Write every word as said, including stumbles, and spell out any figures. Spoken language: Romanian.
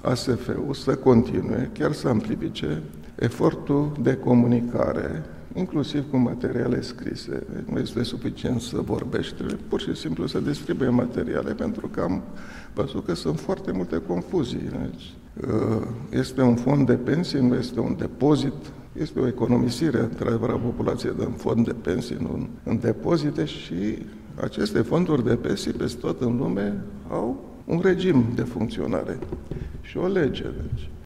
A S F-ul să continue, chiar să amplifice efortul de comunicare, inclusiv cu materiale scrise. Nu este suficient să vorbești, trebuie pur și simplu să distribuie materiale, pentru că am văzut că sunt foarte multe confuzii. Deci, este un fond de pensii, nu este un depozit, este o economisire, într-adevăr, a populației în fond de pensii, nu în depozite, și aceste fonduri de pensii peste tot în lume au un regim de funcționare și o lege. Deci.